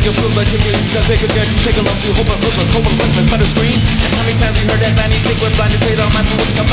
it feel like taking that they could get shaken off to hope and hope and hope and by the screen. And how many times we heard that Vanny think we're blind to say that my what's coming